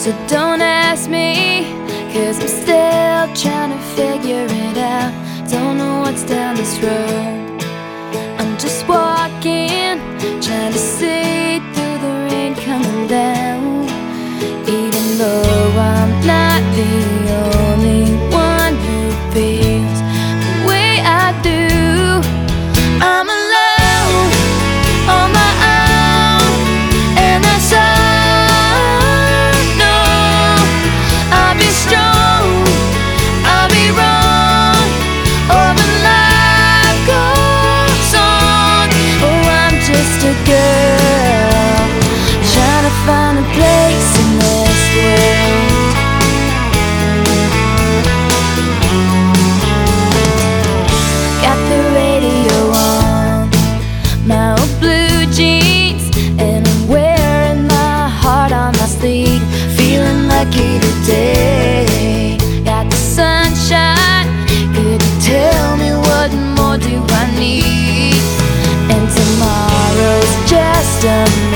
So don't ask me, 'cause I'm still trying to figure it out. Don't know what's down this road. I'm just walking, trying to see through the rain coming down. Even though I'm not the only one who feels the way I do. I'm alone, on my own, and that's all. No, I'll be strong, I'll be wrong, oh, but life goes on. Oh, I'm just a girl trying to find a place in this world. Got the radio on, my old blue jeans, and I'm wearing my heart on my sleeve. Feeling lucky today, got the sunshine. Could you tell me what more do I need? And tomorrow's just a